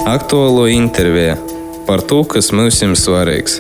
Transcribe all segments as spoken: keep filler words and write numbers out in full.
Aktuālo interviju par to, kas mums ir svarīgs.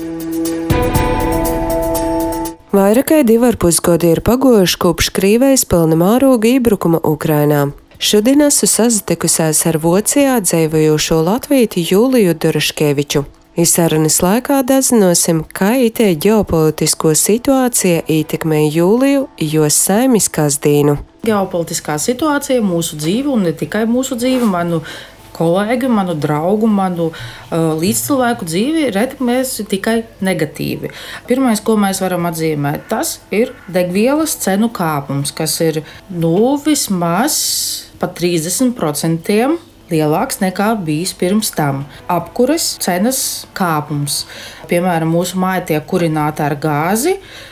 Vairākai divi ar pus gadi ir pagojuši kopš Krīvejas pilna mēroga iebrukuma Ukrainā. Šodien esmu sazatikusies ar Vocijā dzīvojošo latvīti Jūliju Duraškeviču. Sarunas laikā dazinosim, kā itē ģeopolitisko situācija ietekmē Jūliju, jos saimis kasdīnu. Ģeopolitiskā situācija mūsu dzīvi, un ne tikai mūsu dzīvi, manu kolēģu, manu draugu, manu uh, līdzcilvēku dzīvi ietekmēs tikai negatīvi. Pirmais, ko mēs varam atzīmēt, tas ir degvielas cenu kāpums, kas ir nu, vismaz pat trīsdesmit procenti lielāks nekā bijis pirms tam. Apkures cenas kāpums. Piemēram, mūsu māja tiek kurināta ar gāzi,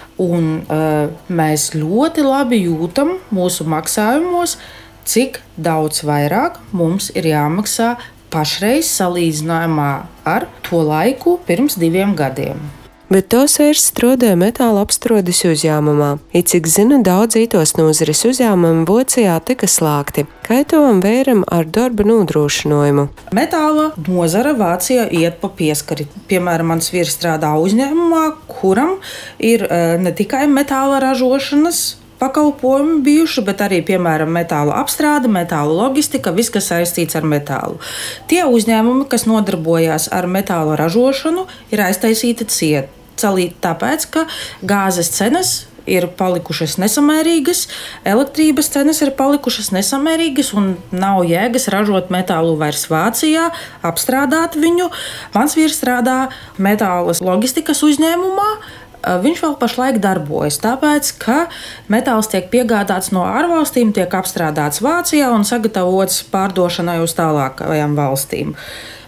un uh, mēs ļoti labi jūtam mūsu maksājumos, cik daudz vairāk mums ir jāmaksā pašreiz salīdzinājumā ar to laiku pirms diviem gadiem. Bet tos vairs strādāja metāla apstrādes uzņēmumā. It cik zinu, daudz citos nozares uzņēmumi Vocijā tika slēgti. Kā tovam vēram ar darba nodrošinājumu? Metāla nozara Vācijā iet pa pieskari. Piemēram, mans vīrs strādā uzņēmumā, kuram ir ne tikai metāla ražošanas pakalpojumi bijuši, bet arī, piemēram, metāla apstrāde, metāla loģistika, viss, kas saistīts ar metālu. Tie uzņēmumi, kas nodarbojās ar metāla ražošanu, ir aiztaisīti ciet. Celīt tāpēc, ka gāzes cenas ir palikušas nesamērīgas, elektrības cenas ir palikušas nesamērīgas un nav jēgas ražot metālu vairs Vācijā, apstrādāt viņu. Mans vīrs strādā metāla loģistikas uzņēmumā. Viņš vēl pašlaik darbojas, tāpēc, ka metāls tiek piegādāts no ārvalstīm, tiek apstrādāts Vācijā un sagatavots pārdošanai uz tālākajām valstīm.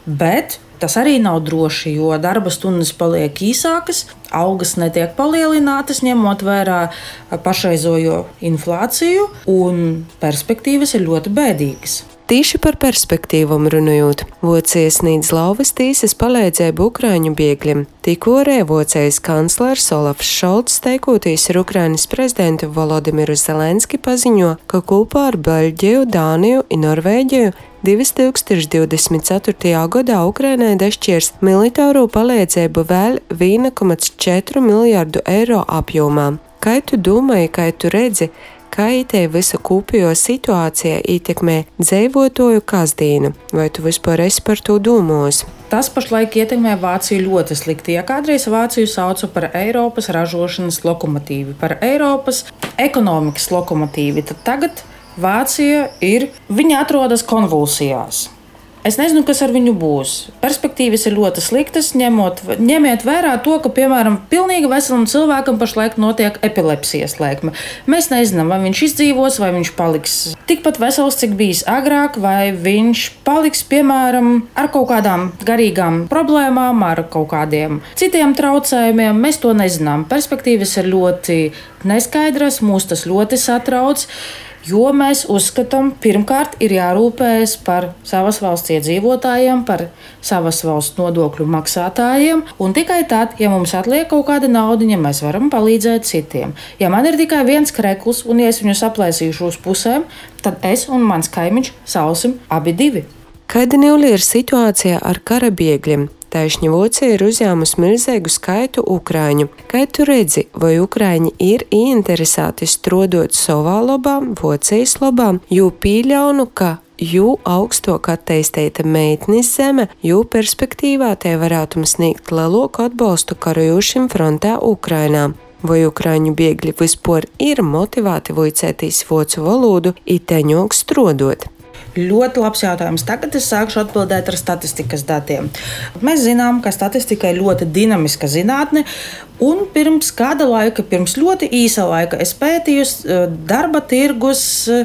Bet tas arī nav droši, jo darba stundas paliek īsākas, algas netiek palielinātas, ņemot vērā pašreizojo inflāciju, un perspektīvas ir ļoti bēdīgas. Tīši par perspektīvām runājot, Vocija sniedz lauvas tīsas palīdzību Ukraiņu bēgļiem. Tikko arī Vocijas kanclers Olafs Šolts teikoties ar Ukrainas prezidentu Volodimiru Zelenski paziņo, ka kopā ar Beļģiju, Dāniju un Norvēģiju divas tūkstoši divdesmit ceturtajā gadā Ukrainai dešķirs militāro palīdzību vēl viens komā četri miljardu eiro apjomā. Kā tu domāji, kā tu redzi, kā itē visa kopējo situācija ietekmē dzīvotāju kasdīnu? Vai tu vispār esi par to domājis? Tas pašlaik ietekmē Vāciju ļoti slikti. Ja kādreiz Vāciju sauca par Eiropas ražošanas lokomotīvi, par Eiropas ekonomikas lokomotīvi, tad tagad Vācija ir, viņa atrodas konvulsijās. Es nezinu, kas ar viņu būs. Perspektīvas ir ļoti sliktas, ņemot, ņemiet vērā to, ka, piemēram, pilnīgi veselam cilvēkam pašlaik notiek epilepsijas lēkme. Mēs nezinām, vai viņš izdzīvos, vai viņš paliks tikpat vesels, cik bijis agrāk, vai viņš paliks, piemēram, ar kaut kādām garīgām problēmām, ar kaut kādiem citiem traucējumiem. Mēs to nezinām. Perspektīvas ir ļoti neskaidras, mūs tas ļoti satrauc. Jo mēs uzskatām, pirmkārt, ir jārūpējas par savas valsts iedzīvotājiem, par savas valsts nodokļu maksātājiem, un tikai tad, ja mums atliek kaut kāda naudiņa, mēs varam palīdzēt citiem. Ja man ir tikai viens krekls, un ja es viņu saplēsīšu uz pusēm, tad es un mans kaimiņš salsim abi divi. Kāda Nīli ir situācija ar kara bēgļiem? Taišņa Vocija ir uzņēmusi milzīgu skaitu Ukraiņu. Kā tu redzi, vai Ukraiņi ir ieinteresēti strādāt savā labā, Vocijas labā, jo pieļaunu, ka jo augstāk attīstīta meitnes zeme, jo perspektīvā te varētu sniegt lielāku atbalstu karojošiem frontē Ukrainā? Vai Ukraiņu bēgļi vispār ir motivēti vicēties vocu valodu un teņok strādāt? Ļoti labs jautājums. Tagad es sākšu atbildēt ar statistikas datiem. Mēs zinām, ka statistika ir ļoti dinamiska zinātne, un pirms kāda laika, pirms ļoti īsa laika, es pētīju darba tirgus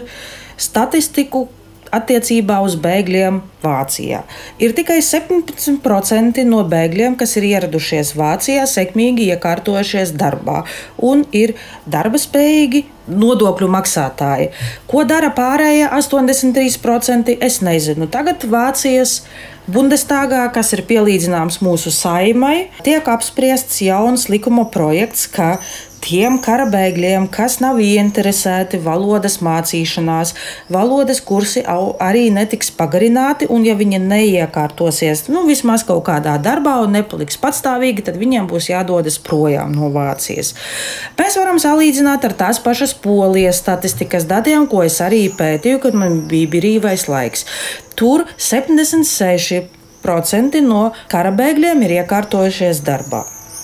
statistiku attiecībā uz bēgļiem Vācijā. Ir tikai septiņpadsmit procenti no bēgļiem, kas ir ieradušies Vācijā, sekmīgi iekārtojušies darbā un ir darba spējīgi nodokļu maksātāji. Ko dara pārējie astoņdesmit trīs procenti? Es nezinu. Tagad Vācijas Bundestāgā, kas ir pielīdzināms mūsu Saeimai, tiek apspriests jauns likuma projekts, ka tiem kara bēgļiem, kas nav ieinteresēti valodas mācīšanās, valodas kursi arī netiks pagarināti, un ja viņi neiekārtosies nu, vismaz kaut kādā darbā un nepaliks patstāvīgi, tad viņiem būs jādodas projām no Vācijas. Mēs varam salīdzināt ar tās pašas Polijas statistikas datiem, ko es arī pētīju, kad man bija brīvais laiks. Tur septiņdesmit seši procenti no kara bēgļiem ir iekārtojušies darbā.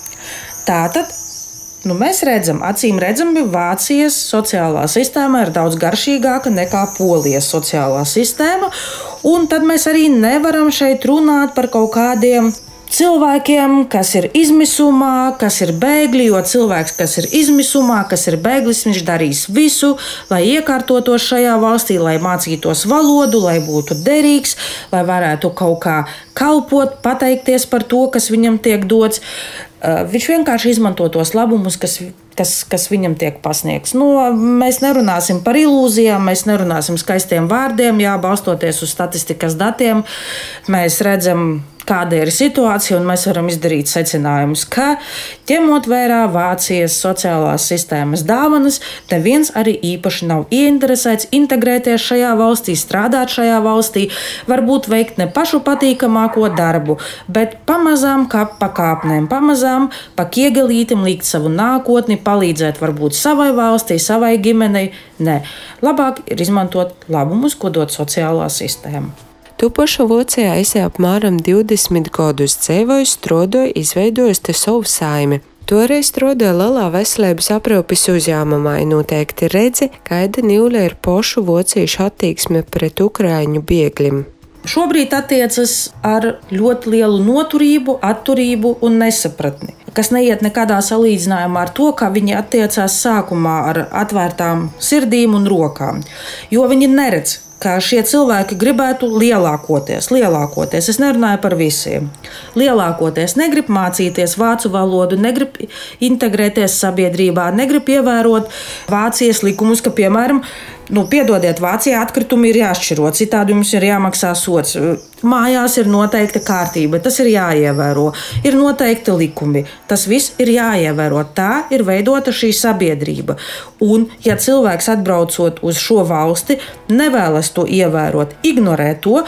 Tātad Nu, mēs redzam, acīm redzami, Vācijas sociālā sistēma ir daudz garšīgāka nekā Polijas sociālā sistēma, un tad mēs arī nevaram šeit runāt par kaut kādiem cilvēkiem, kas ir izmisumā, kas ir bēgļi, jo cilvēks, kas ir izmisumā, kas ir bēglis, viņš darīs visu, lai iekārtotos šajā valstī, lai mācītos valodu, lai būtu derīgs, lai varētu kaut kā kalpot, pateikties par to, kas viņam tiek dots. Viņš vienkārši izmanto tos labumus, kas, kas, kas viņam tiek pasniegts. Nu, mēs nerunāsim par ilūzijām, mēs nerunāsim skaistiem vārdiem, jā, balstoties uz statistikas datiem. Mēs redzam, kāda ir situācija, un mēs varam izdarīt secinājumus, ka, ņemot vērā Vācijas sociālās sistēmas dāvanas, neviens arī īpaši nav ieinteresēts integrēties šajā valstī, strādāt šajā valstī, varbūt veikt ne pašu patīkamāko darbu, bet pamazām kā pa kāpnēm, pamazām pa kiegelītim likt savu nākotni, palīdzēt varbūt savai valstī, savai ģimenei. Nē, labāk ir izmantot labumus, ko dod sociālā sistēma. Tu pašu Vācijā esi apmēram divdesmit gadus dzīvojis, strādājis, izveidojis te savu saimi. Toreiz strādāja lielā veselības aprūpes uzņēmumā, noteikti redzi, kāda nīule ir pašu vāciešu attieksme pret ukraiņu bēgļiem. Šobrīd attiecas ar ļoti lielu noturību, atturību un nesapratni, kas neiet nekādā salīdzinājumā ar to, kā viņi attiecās sākumā ar atvērtām sirdīm un rokām, jo viņi neredz, ka šie cilvēki gribētu lielākoties, lielākoties, es nerunāju par visiem, lielākoties negrib mācīties vācu valodu, negrib integrēties sabiedrībā, negrib ievērot Vācijas likumus, ka, piemēram, nu, piedodiet, Vācijā atkritumi ir jāšķiro, citādi jums ir jāmaksā sods. Mājās ir noteikta kārtība, tas ir jāievēro, ir noteikti likumi, tas viss ir jāievēro. Tā ir veidota šī sabiedrība. Un, ja cilvēks atbraucot uz šo valsti, nevēlas to ievērot, ignorē to,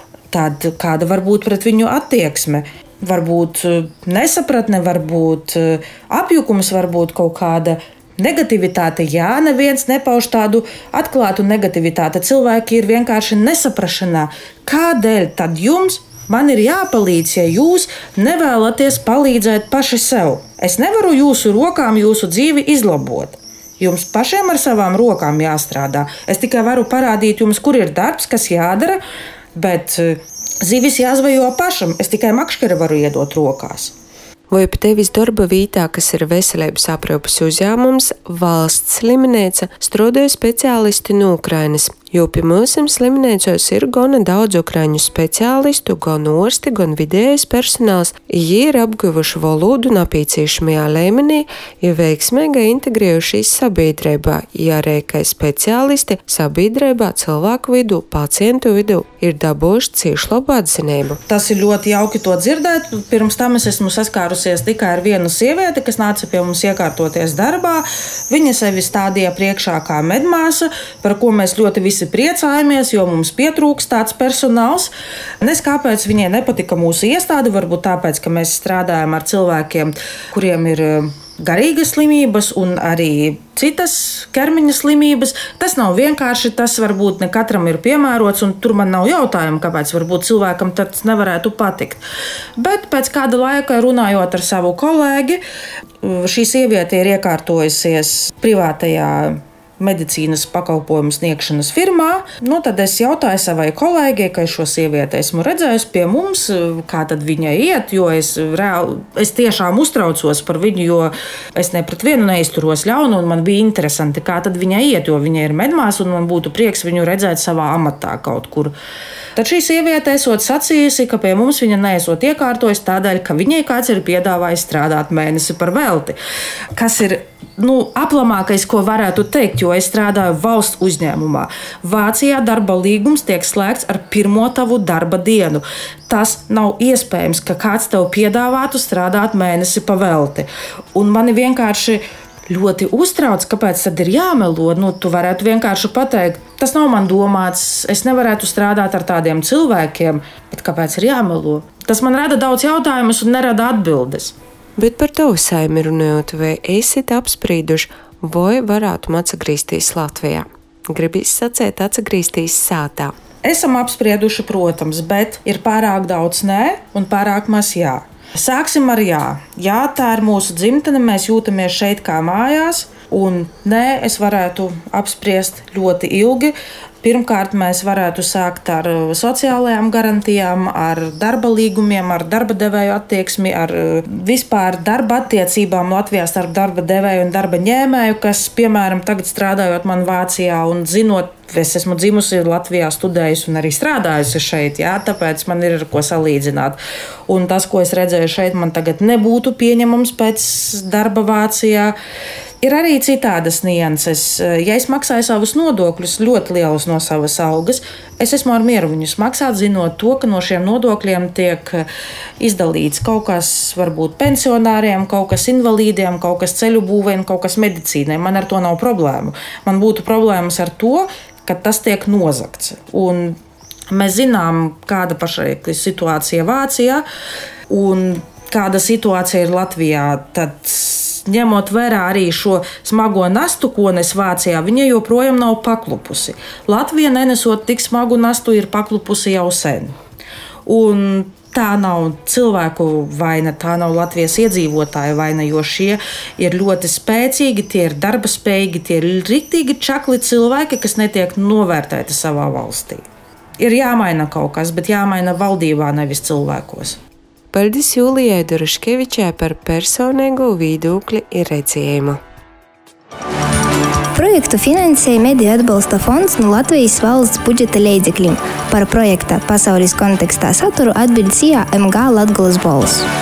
tad kāda var būt pret viņu attieksme? Varbūt nesapratne, varbūt apjukums, varbūt kaut kāda negativitāte. Jā, neviens nepauž tādu atklātu negativitāti. Cilvēki ir vienkārši nesaprašanā. Kādēļ tad jums man ir jāpalīdz, ja jūs nevēlaties palīdzēt paši sev? Es nevaru jūsu rokām jūsu dzīvi izlabot. Jums pašiem ar savām rokām jāstrādā. Es tikai varu parādīt jums, kur ir darbs, kas jādara, bet zivis jāzvejo pašam. Es tikai makškeri varu iedot rokās. Vai pie tevis darba vietā, kas ir veselības aprūpes uzņēmums, valsts slimnīca, strādāja speciālisti no Ukrainas, jo pie mums slimnīcos ir gana daudz ukraiņu speciālistu, gan ārsti, gan vidējais personāls. Viņi ir apguvuši valodu nepieciešamajā līmenī, ja veiksmīgi integrējušies sabiedrībā, ja arī kā speciālisti sabiedrībā, cilvēku vidū, pacientu vidū ir dabūjuši cieši labu atzinību. Tas ir ļoti jauki to dzirdēt. Pirms tam es esmu saskārusies tikai ar vienu sievieti, kas nāca pie mums iekārtoties darbā. Viņa sevi stādīja priekšā kā medmāsa, par ko mēs ļoti visi priecājamies, jo mums pietrūks tāds personāls. Nes kāpēc viņai nepatika mūsu iestāde, varbūt tāpēc, ka mēs strādājam ar cilvēkiem, kuriem ir garīgas slimības un arī citas ķermeņa slimības. Tas nav vienkārši, tas varbūt ne katram ir piemērots, un tur man nav jautājumu, kāpēc varbūt cilvēkam tas nevarētu patikt. Bet pēc kāda laika, runājot ar savu kolēģi, šī sieviete ir iekārtojusies privātajā medicīnas pakalpojumu sniegšanas firmā. Nu, tad es jautāju savai kolēģei, ka es šo sievieti esmu redzējusi pie mums, kā tad viņai iet, jo es, reāli, es tiešām uztraucos par viņu, jo es ne pret vienu neizturos ļaunu, un man bija interesanti, kā tad viņai iet, jo viņa ir medmās, un man būtu prieks viņu redzēt savā amatā kaut kur. Tad šī sieviete esot sacījusi, ka pie mums viņa neesot iekārtojusi tādēļ, ka viņai kāds ir piedāvājis strādāt mēnesi par velti, kas ir nu, aplamākais, ko varētu teikt, jo es strādāju valsts uzņēmumā. Vācijā darba līgums tiek slēgts ar pirmo tavu darba dienu. Tas nav iespējams, ka kāds tev piedāvātu strādāt mēnesi pa velti. Un mani vienkārši ļoti uztrauc, kāpēc tad ir jāmelo. Nu, tu varētu vienkārši pateikt, tas nav man domāts, es nevarētu strādāt ar tādiem cilvēkiem, bet kāpēc ir jāmelo? Tas man rada daudz jautājumus un nerada atbildes. Bet par tavu saimi runājot, vai esi apsprieduši, vai varētu atgriezties Latvijā? Gribīs sacēt, atgriezties sātā. Esam apsprieduši, protams, bet ir pārāk daudz nē un pārāk maz jā. Sāksim ar jā. Jā, tā ir mūsu dzimtene, mēs jūtamies šeit kā mājās, un nē, es varētu apspriest ļoti ilgi. Pirmkārt, mēs varētu sākt ar sociālajām garantijām, ar darba līgumiem, ar darba devēju attieksmi, ar vispār darba attiecībām Latvijā starp darba devēju un darba ņēmēju, kas, piemēram, tagad strādājot man Vācijā un zinot, es esmu dzimusi Latvijā, studējusi un arī strādājusi šeit, jā, tāpēc man ir ar ko salīdzināt. Un tas, ko es redzēju šeit, man tagad nebūtu pieņemams pēc darba Vācijā. Ir arī citādas nianses. Ja es maksāju savus nodokļus ļoti lielus no savas algas, es esmu ar mieru viņus maksāt, zinot to, ka no šiem nodokļiem tiek izdalīts kaut kas varbūt pensionāriem, kaut kas invalīdiem, kaut kas ceļu būvēm, kaut kas medicīnai. Man ar to nav problēmu. Man būtu problēmas ar to, ka tas tiek nozagts. Un mēs zinām, kāda pašlaik ir situācija Vācijā un kāda situācija ir Latvijā. Tad, ņemot vērā arī šo smago nastu, ko nes Vācijā, viņa joprojām nav paklupusi. Latvija, nenesot tik smagu nastu, ir paklupusi jau sen. Un tā nav cilvēku vaina, tā nav Latvijas iedzīvotāju vaina, jo šie ir ļoti spēcīgi, tie ir darba spējīgi, tie ir riktīgi čakli cilvēki, kas netiek novērtēti savā valstī. Ir jāmaina kaut kas, bet jāmaina valdībā, nevis cilvēkos. Paldies Jūlijai Doroškevičai par personīgo viedokli un redzējumu. Projektu finansēja Mediju atbalsta fonds no Latvijas valsts budžeta līdzekļiem. Par projekta pasaules kontekstā saturu atbild S I A M G Latgolas balss.